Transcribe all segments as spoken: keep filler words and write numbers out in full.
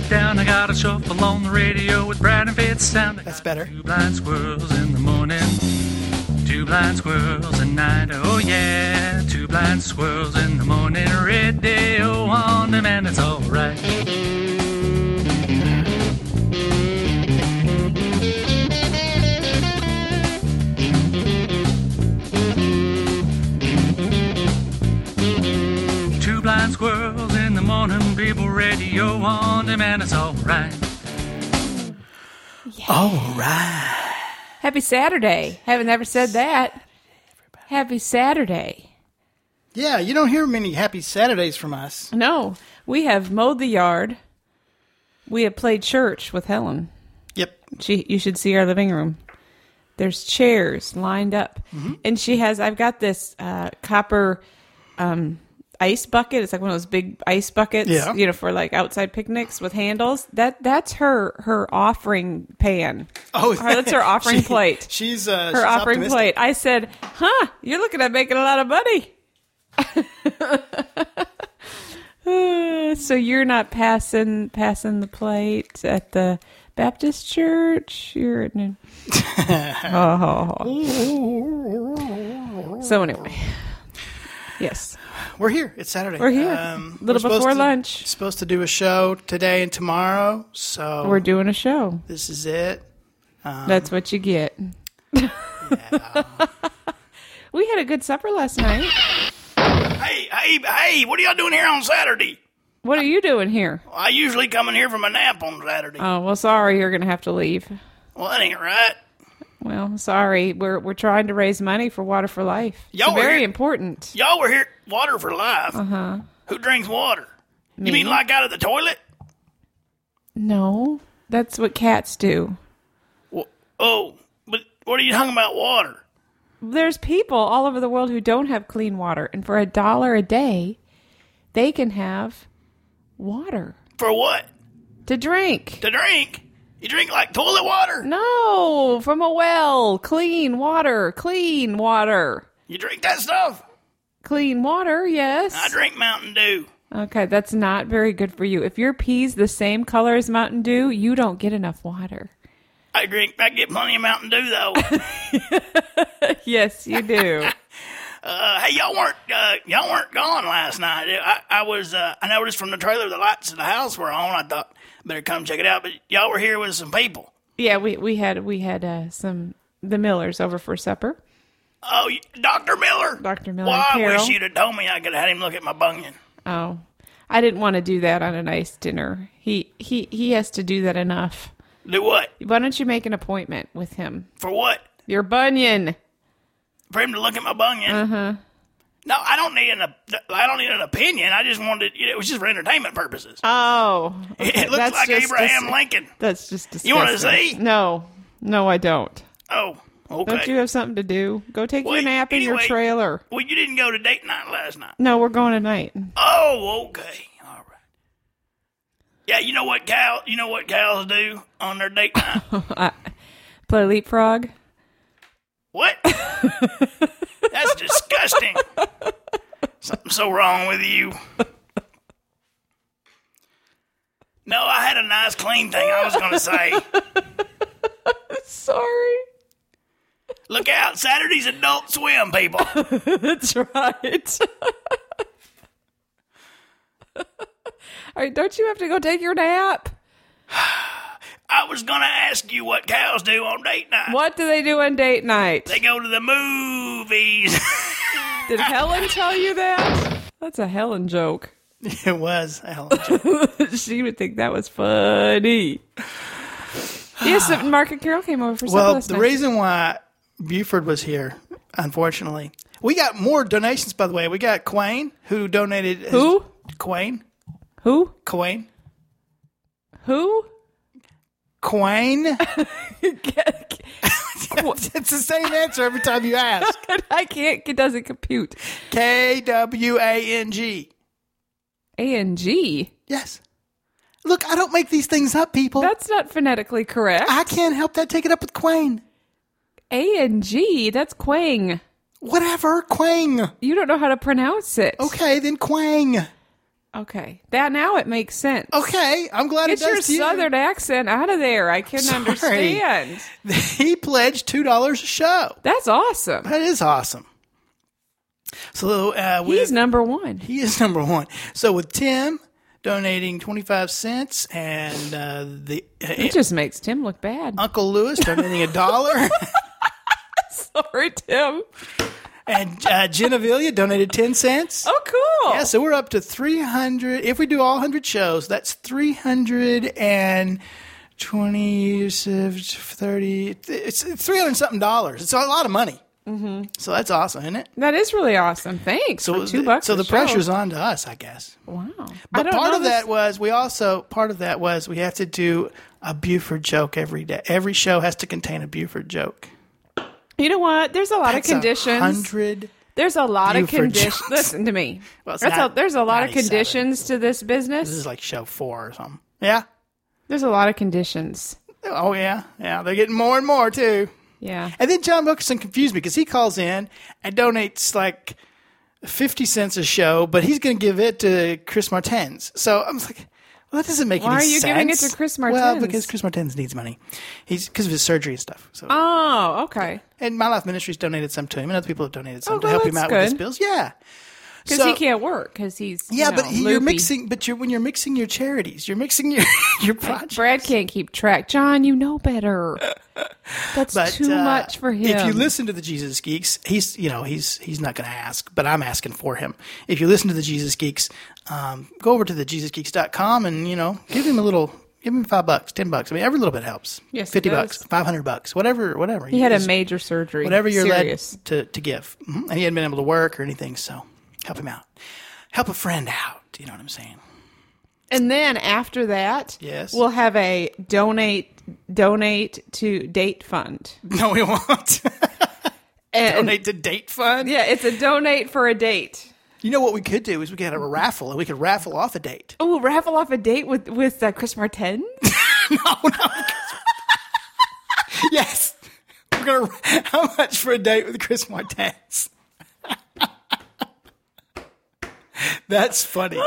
down. I got a shuffle on the radio with Brad and Fitz sound. That's better. Two blind squirrels in the morning, two blind squirrels at night. Oh yeah, two blind squirrels in the morning. Red day, oh on demand, it's alright. Two blind squirrels in the morning, people radio on demand, it's alright. Yeah. All right. Happy Saturday. Haven't never said that. Happy Saturday. Yeah, you don't hear many happy Saturdays from us. No, we have mowed the yard. We have played church with Helen. Yep. She, you should see our living room. There's chairs lined up. Mm-hmm. And she has, I've got this uh, copper um, ice bucket. It's like one of those big ice buckets, yeah. you know, for like outside picnics with handles. That That's her her offering pan. Oh, her, that's her offering she, plate. She's uh, her she's offering optimistic. plate. I said, huh, you're looking at making a lot of money. So you're not passing passing the plate at the Baptist church? You're in oh. So anyway, yes, we're here. It's Saturday. We're here. Um, a little we're before to, lunch. Supposed to do a show today and tomorrow. So we're doing a show. This is it. Um, That's what you get. Yeah. We had a good supper last night. Hey, hey, hey! What are y'all doing here on Saturday? What are you doing here? Well, I usually come in here from a nap on Saturday. Oh, well, sorry, you're going to have to leave. Well, that ain't right. Well, sorry. We're we're trying to raise money for Water for Life. Y'all It's were very here- important. Y'all were here, Water for Life. Uh-huh. Who drinks water? Me. You mean like out of the toilet? No, that's what cats do. Well, oh, but what are you talking about water? There's people all over the world who don't have clean water, and for a dollar a day, they can have water For what? to drink. To drink? You drink like toilet water? No, from a well. Clean water. Clean water. You drink that stuff? Clean water, yes. I drink Mountain Dew. Okay, that's not very good for you. If your pee's the same color as Mountain Dew, you don't get enough water. I drink. I get plenty of Mountain Dew though. Yes, you do. uh, hey, y'all weren't uh, y'all weren't gone last night. I, I was. Uh, I noticed from the trailer the lights of the house were on. I thought better come check it out. But y'all were here with some people. Yeah, we we had we had uh, some the Millers over for supper. Oh, Doctor Miller. Doctor Miller. Well, and I Carol. wish you'd have told me. I could have had him look at my bunion. Oh, I didn't want to do that on a nice dinner. He he he has to do that enough. Do what? Why don't you make an appointment with him? For what? Your bunion. For him to look at my bunion. Uh huh. No, I don't need an. I don't need an opinion. I just wanted. It was just for entertainment purposes. Oh, okay. It looks That's like just Abraham dis- Lincoln. That's just disgusting. You wanna see? No, no, I don't. Oh, okay. Don't you have something to do? Go take Well, your nap in your anyway- trailer. Well, you didn't go to date night last night. No, we're going tonight. Oh, okay. All right. Yeah, you know what cow? You know what cows do on their date night? I, play leapfrog. What? That's disgusting. Something's so wrong with you. No, I had a nice clean thing I was going to say. Sorry. Look out, Saturday's Adult Swim, people. That's right. All right, don't you have to go take your nap? I was going to ask you what cows do on date night. What do they do on date night? They go to the movies. Did Helen tell you that? That's a Helen joke. It was. a hell of a joke. She would think that was funny. Yes, Mark and Carol came over for supper Well, last the night. reason why Buford was here, unfortunately, we got more donations, by the way. We got Quayne, who donated. His, Who? Quayne. Who? Quayne. Who? Quayne. It's the same answer every time you ask. I can't. It doesn't compute. K W A N G. A N G? Yes. Look, I don't make these things up, people. That's not phonetically correct. I can't help that. Take it up with Quayne. A N G? That's Quang. Whatever, Quang. You don't know how to pronounce it. Okay, then Quang. Okay. That now it makes sense. Okay, I'm glad Get it does your to you. southern accent out of there. I can Sorry. understand. He pledged two dollars a show. That's awesome. That is awesome. So uh, with, He's number one. he is number one. So with Tim donating twenty-five cents and uh, the uh, It just makes Tim look bad. Uncle Lewis donating a dollar. Sorry, Tim. And uh, Genevilia donated ten cents. Oh, cool. Yeah, so we're up to three hundred. If we do all one hundred shows, that's three hundred twenty, thirty. It's three hundred something dollars. It's a lot of money. Mm-hmm. So that's awesome, isn't it? That is really awesome. Thanks. So for two bucks. So a the show. pressure's on to us, I guess. Wow. I But don't part know of this- that was we also part of that was we have to do a Buford joke every day. Every show has to contain a Buford joke. You know what? There's a lot That's of conditions. A hundred. There's a lot of Buford conditions. jokes. Listen to me. Well, it's That's not a, there's a lot of ninety-seven. conditions to this business. This is like show four or something. Yeah. There's a lot of conditions. Oh yeah, yeah. They're getting more and more too. Yeah. And then John Wilkerson confused me because he calls in and donates like fifty cents a show, but he's going to give it to Chris Martens. So I was like, well, that doesn't make Why any are you sense. giving it to Chris Well, Martens? because Chris Martens needs money. He's because of his surgery and stuff. So, Oh, okay. and My Life Ministries donated some to him, and other people have donated some Oh, to well, help him that's out with his good. bills. Yeah. Because So- he can't work because he's you Yeah, know, but he, you're loopy. mixing. But you're when you're mixing your charities, you're mixing your your projects. Brad can't keep track. John, you know better. That's But, too uh, much for him. If you listen to the Jesus Geeks, he's you know he's he's not going to ask, but I'm asking for him. If you listen to the Jesus Geeks, um, go over to the jesus geeks dot com and you know give him a little, give him five bucks, ten bucks. I mean, every little bit helps. Yes, it fifty does. bucks, five hundred bucks, whatever, whatever. he had a It's major surgery. whatever you're Serious. led to to give, Mhm. and he hadn't been able to work or anything, so help him out, help a friend out. You know what I'm saying? And then after that, Yes. we'll have a donate donate to date fund. No, we won't. And Donate to Date Fund. yeah, it's a donate for a date. You know what we could do is we could have a raffle and we could raffle off a date. Oh, we'll raffle off a date with with uh, Chris Martin. Yes. We're gonna. How much for a date with Chris Martens? That's funny.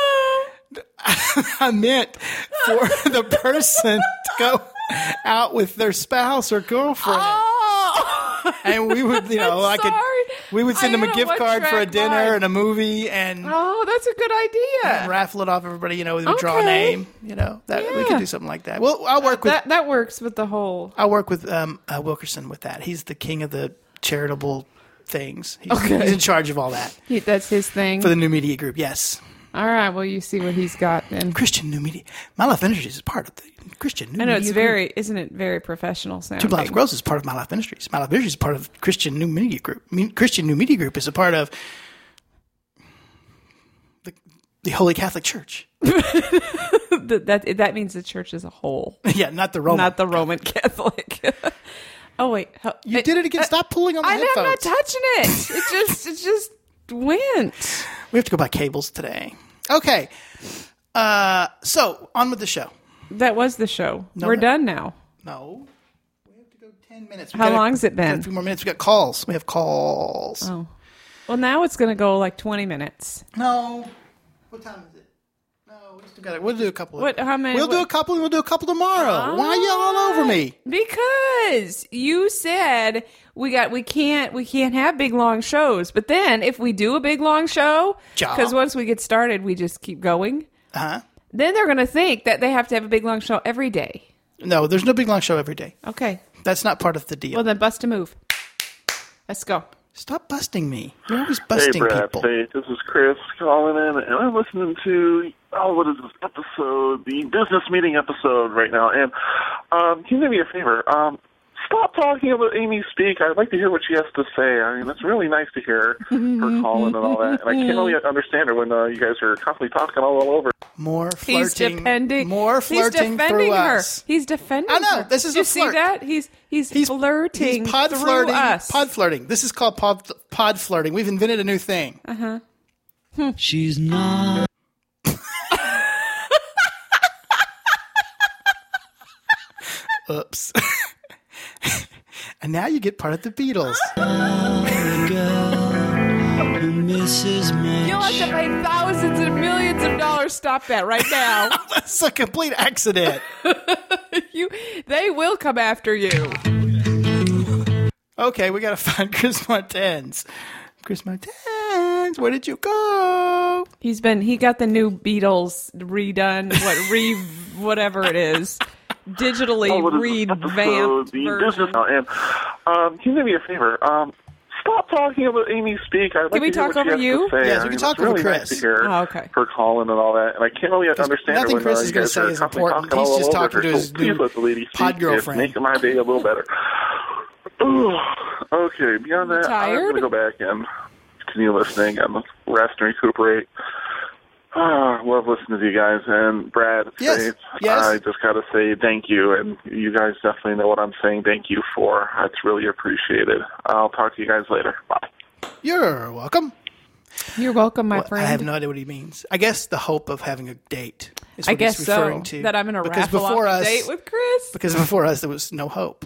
I meant for the person to go out with their spouse or girlfriend, Oh, and we would, you know, I could. sorry. We would send I them a had a gift card for a one-track dinner mind. and a movie, and, oh, that's a good idea. and raffle it off. Everybody, you know, we would draw a Okay. name. You know, that we Yeah. could do something like that. Well, I'll work with that that works with the whole. I'll work with um, uh, Wilkerson with that. He's the king of the charitable things. He's, Okay. he's in charge of all that He, that's his thing. for the New Media Group. Yes, All right. Well, you see what he's got then. Christian New Media. My Life Ministries is part of the Christian New I know Media it's Group. very, isn't it very professional sounding? Two Blocks Gross is part of My Life Ministries. My Life Ministries is part of Christian New Media Group. I mean, Christian New Media Group is a part of the, the Holy Catholic Church. that, that that means the church as a whole, Yeah, not the Roman. not the Roman Catholic. Oh wait, How- you I- did it again. I- Stop pulling on the I, I'm headphones. not touching it. It just it just went. We have to go buy cables today. Okay. Uh, so on with the show. That was the show. No, We're that- done now. No. We have to go ten minutes. We How gotta- long's it we got been? A few more minutes. We got calls. We have calls. Oh, well now it's gonna go like twenty minutes. No. What time is it? No, we still got it. We'll do a couple. Of, What- how many- We'll do a what- couple. and We'll do a couple tomorrow. Why are you all over me? Because you said we got we can't we can't have big long shows. But then if we do a big long show, Ja. because once we get started, we just keep going. Uh huh. Then they're gonna think that they have to have a big long show every day. No, there's no big long show every day. Okay. That's not part of the deal. Well then, bust a move. Let's go. Stop busting me. You're always Hey, busting Brad. people. Hey, this is Chris calling in, and I'm listening to, oh, what is this episode? The business meeting episode right now. And um, can you do me a favor? Um, stop talking about Amy Speak. I'd like to hear what she has to say. I mean, it's really nice to hear her calling and all that. And I can't really understand her when uh, you guys are constantly talking all, all over. More He's flirting. defending. More He's flirting defending through her. us. He's defending. I know, her. this is Did a you see flirt. that? He's he's, He's flirting. He's pod through flirting. us. Pod flirting. This is called pod pod flirting. We've invented a new thing. Uh-huh. She's not. Oops. And now you get part of the Beatles. a girl. Missus Mitch. You'll have to pay thousands and millions of dollars. Stop that right now. That's a complete accident. you, they will come after you. Okay, we got to find Chris Martens. Chris Martens, where did you go? He's been, he got the new Beatles redone, what, re, whatever it is. Digitally Oh, what is this revamped episode? The version. business now. And um, can you do me a favor? Um, stop talking about Amy Speak. I'd like Can we to hear talk what she over has you? to say. Yes, we I can mean, talk it's over really Chris. Nice to hear Oh, okay. her calling and all that, and I can't really understand her nothing when Chris uh, is you gonna guys say are is constantly important. talking He's all just over talking her. to his So please new let the lady pod speak. girlfriend. It's making my day a little better. Ooh. Okay, beyond that, I'm Tired? going to go back and continue listening and rest and recuperate. Ah, love listening to you guys. And Brad, Yes, Faith, yes. I just got to say thank you. And you guys definitely know what I'm saying thank you for. It's really appreciated. I'll talk to you guys later. Bye. You're welcome. You're welcome, my Well, friend. I have no idea what he means. I guess the hope of having a date is I what guess he's so. referring to. That I'm going to Because raffle before off us, a date with Chris. Because before us, there was no hope.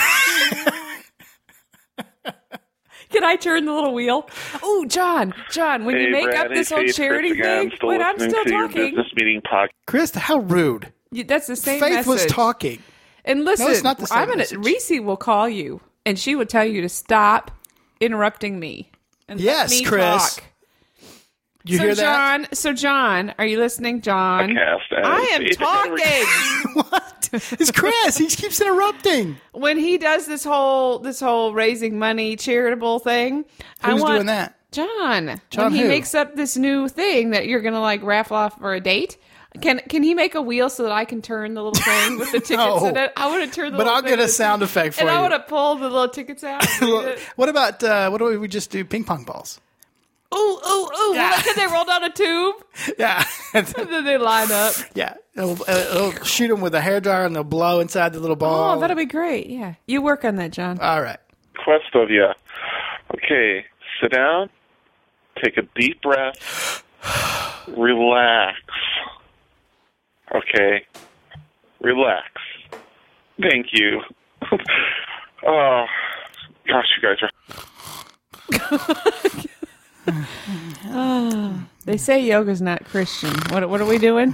Can I turn the little wheel? Oh, John, John, when Hey, you make Brad, up this hey, whole Faith, charity Chris again. thing, Still wait, I'm listening still to your talking. business meeting podcast. Chris, how rude. You- That's the same Faith message. was talking. And listen, No, it's not the same I'm gonna. message. Reese will call you, and she would tell you to stop interrupting me. And let Yes, me Chris. talk. You so hear that? John, so John, are you listening, John? Podcast, and I am Faith- talking. What? It's Chris. He keeps interrupting. When he does this whole this whole raising money charitable thing, I Who's want doing that? John. John when he who? makes up this new thing that you're gonna like raffle off for a date. Can can he make a wheel so that I can turn the little thing with the tickets No. in it? I want to turn the But little I'll thing get a with- sound effect for and you. I want to pull the little tickets out. What about, uh, what do we just do? Ping pong balls. Ooh, ooh, ooh. Yeah. Well, can they roll down a tube? Yeah. And then they line up. Yeah. It'll, uh, it'll shoot them with a hairdryer and they'll blow inside the little ball. Oh, that'll be great. Yeah. You work on that, John. All right. Request of you. Okay, sit down, take a deep breath, relax. Okay, relax. Thank you. Oh, gosh, you guys are. They say yoga's not Christian. What what are we doing?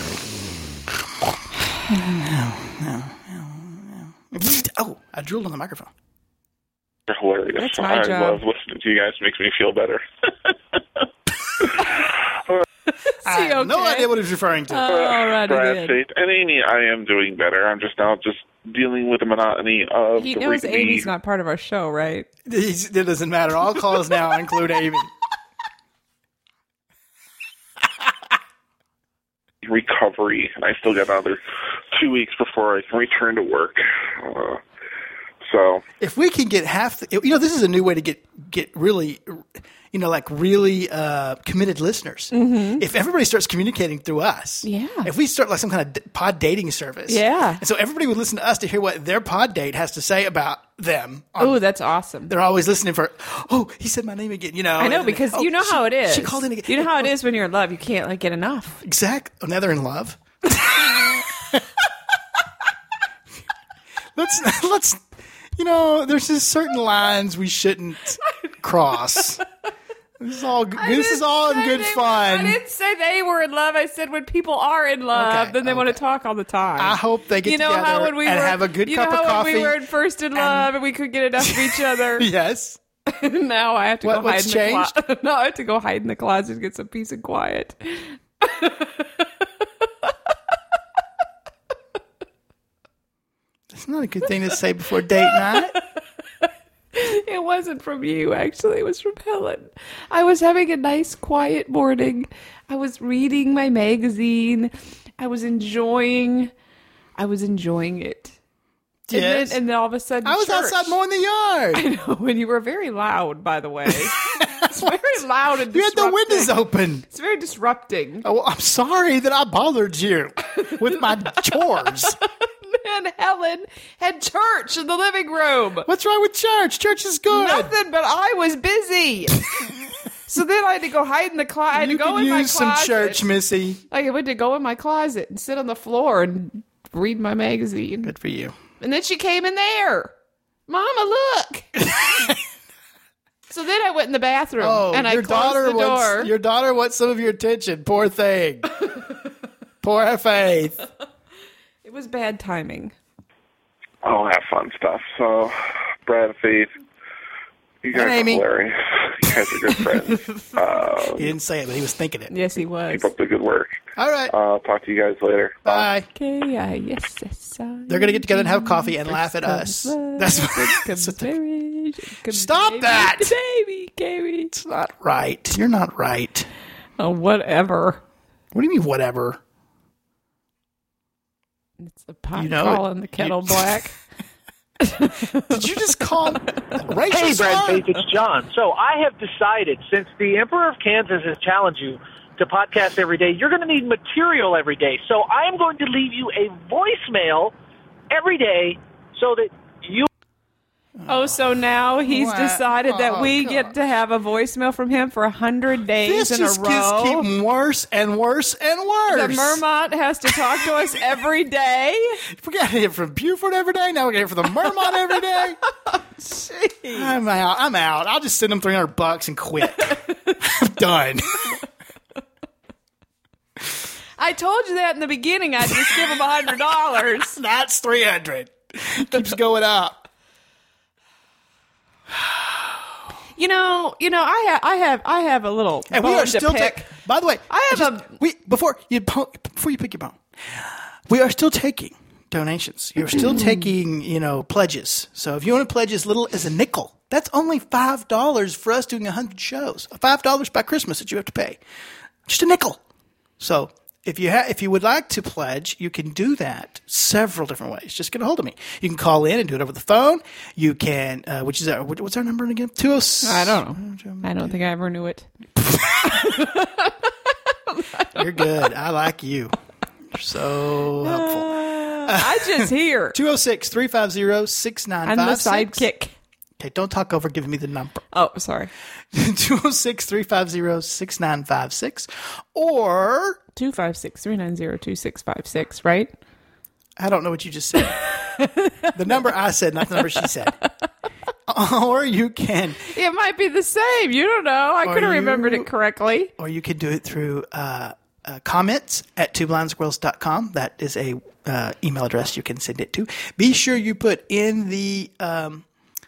Oh, I drooled on the microphone. You're hilarious. That's my I job. love listening to you guys. It makes me feel better. I have no okay? idea what he's referring to. All right, Brad, then. Faith, and Amy, I am doing better. I'm just now just dealing with the monotony of He the knows weekly Amy's not part of our show, right? He's- it doesn't matter. All calls now include Amy. recovery, and I still got another two weeks before I can return to work. Uh, so If we can get half, the, you know, this is a new way to get get really, you know, like really uh, committed listeners. Mm-hmm. If everybody starts communicating through us, Yeah. If we start like some kind of d- pod dating service, Yeah. and so everybody would listen to us to hear what their pod date has to say about them. on- Oh, that's awesome. They're always listening for. Oh, he said my name again. You know, I know and- because oh, you know she- how it is. She called in again. You know how it is when you're in love. You can't like get enough. Exact. Oh, now they're in love. let's let's. You know, there's just certain lines we shouldn't cross. This is all. This is all in good I fun. didn't say they were in love. I said when people are in love, Okay, then they want to okay. talk all the time. I hope they get you know together how when we and were, have a good you cup know of how when coffee. we were first in love and we could get enough of each other. Yes. Now I have to What- go hide what's in the closet. No, I have to go hide in the closet and get some peace and quiet. It's not a good thing to say before date night. It wasn't from you, actually. It was from Helen. I was having a nice, quiet morning. I was reading my magazine. I was enjoying. I was enjoying it. And, Yes. then, and then all of a sudden, I was church. outside mowing the yard. I know, and you were very loud, by the way. It's very loud and You had the disrupting. windows open. It's very disrupting. Oh, I'm sorry that I bothered you with my chores. And Helen had church in the living room. What's wrong with church? Church is good. Nothing, but I was busy. So then I had to go hide in the closet. I had You to go could in my use some closet. church, Missy. I went to go in my closet and sit on the floor and read my magazine. Good for you. And then she came in there. Mama, look. So then I went in the bathroom Oh, and I your closed daughter the door. wants your daughter wants some of your attention. Poor thing. Poor Faith. It was bad timing. Oh, have fun stuff. So, Brad and Faith, you guys And are Amy. hilarious. You guys are good friends. Uh, He didn't say it, but he was thinking it. Yes, he was. keep up the good work. All right. Uh, talk to you guys later. Bye. K I S S I. They're gonna get together and have coffee and laugh at us. That's what, that's what they- marriage. Comes Stop baby, that! baby, baby. It's not right. You're not right. Oh, whatever. What do you mean, whatever? It's the pot You know calling it. the kettle You- black. Did you just call racial Hey, Brad slur? Faith, it's John. So I have decided, since the Emperor of Kansas has challenged you to podcast every day, you're going to need material every day. So I am going to leave you a voicemail every day so that you... Oh, so now he's Wow. decided that Oh, we God. get to have a voicemail from him for a hundred days This in just a keeps row. getting worse and worse and worse. The Mermont has to talk to us every day. We got to hear from Buford every day. Now we got to hear from the Mermont every day. Jeez. I'm out. I'm out. I'll just send them three hundred bucks and quit. I'm done. I told you that in the beginning. I'd just give him a hundred dollars. That's three hundred. Keeps going up. You know, you know, I have, I have, I have a little And we bone are to still. pick. Ta- by the way, I have just- a- we before you po- before you pick your bone. We are still taking donations. You're still taking, you know, pledges. So if you want to pledge as little as a nickel, that's only five dollars for us doing a hundred shows. Five dollars by Christmas that you have to pay. Just a nickel. So if you ha- if you would like to pledge, you can do that several different ways. Just get a hold of me. You can call in and do it over the phone. You can, uh, which is our, what- what's our number again? Two oh six. I don't know. I don't think I ever knew it. You're good. I like you. You're so helpful. I just hear. two oh six, three five zero, six nine I'm the five six. sidekick. Okay, don't talk over giving me the number. Oh, sorry. two oh six, three five zero, six nine five six. Or, Two five six three nine zero two six five six. Right? I don't know what you just said. The number I said, not the number she said. Or you can, It might be the same. You don't know. I Are could have remembered you- it correctly. or you can do it through uh, uh, comments at two blind squirrels dot com. That is a uh, email address you can send it to. Be sure you put in the um,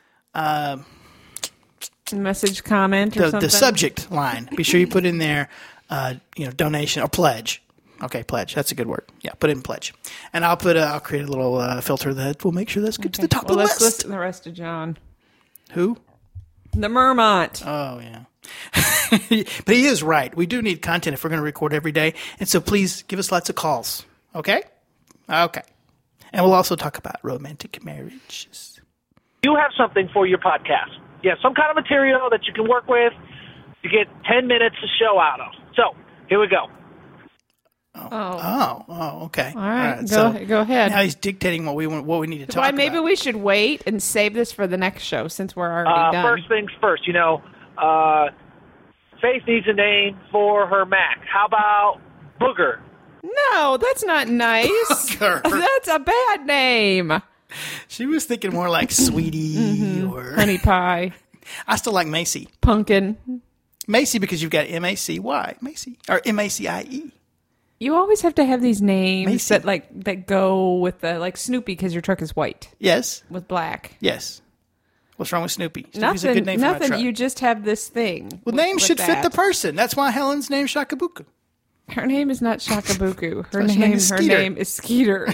Message, comment, or the, something. the subject line. Be sure you put in there, uh, you know, donation or pledge. Okay, pledge. That's a good word. Yeah, put in pledge, and I'll put. A, I'll create a little uh, filter that will make sure that's good to the top Well, of the let's list. listen to the rest of John. Who? The Mermont. Oh yeah, but he is right. We do need content if we're going to record every day, and so please give us lots of calls. Okay, okay, and we'll also talk about romantic marriages. You have something for your podcast. Yeah, some kind of material that you can work with. You get ten minutes to show out of. So, here we go. Oh. Oh, oh, okay. All right, go, so go ahead. now he's dictating what we want, what we need to talk Why, about. maybe we should wait and save this for the next show since we're already Uh, done. first things first, you know, uh, Faith needs a name for her Mac. How about Booger? No, that's not nice. Booger. That's a bad name. She was thinking more like Sweetie or Honey pie, I still like Macy. pumpkin. Macy because you've got M A C Y. Macy. Or M A C I E. You always have to have these names Macy. that like that go with the like Snoopy because your truck is white Yes. with black. Yes. What's wrong with Snoopy? Snoopy's Nothing. a good name for my nothing. truck. You just have this thing. well, with- names with should fit the that. person. That's why Helen's named Shakabuku. Her name is not Shakabuku. Her why she name. named is Her Skeeter. name is Skeeter.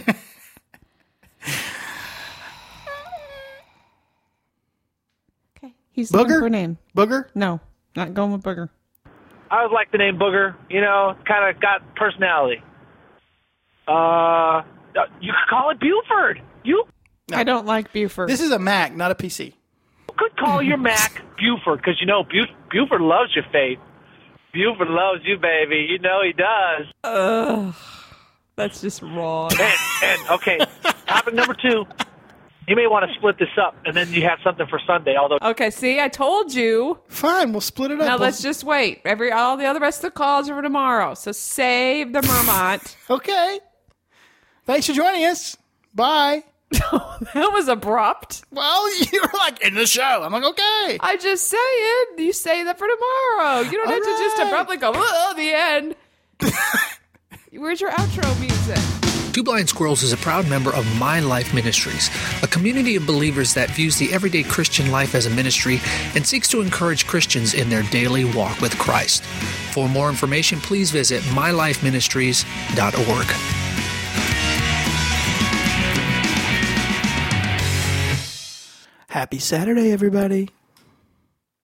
Okay. He's looking Booger? for a name. Booger? No, not going with Booger. I would like the name Booger. You know, kind of got personality. Uh, you could call it Buford. You I don't like Buford. This is a Mac, not a P C. could call your Mac Buford because, you know, Buf- Buford loves you, Faith. Buford loves you, baby. You know he does. Ugh, that's just wrong. And, and okay, topic number two. You may want to split this up, and then you have something for Sunday. Although, Okay, see, I told you. Fine, we'll split it up. Now We'll- let's just wait. Every all the other rest of the calls are for tomorrow. So save the Mermont. Okay. Thanks for joining us. Bye. That was abrupt. Well, you were like, in the show. I'm like, okay. I just say it. You say that for tomorrow. You don't All have to just right. abruptly go, oh, the end. Where's your outro music? Two Blind Squirrels is a proud member of My Life Ministries, a community of believers that views the everyday Christian life as a ministry and seeks to encourage Christians in their daily walk with Christ. For more information, please visit my life ministries dot org. Happy Saturday, everybody.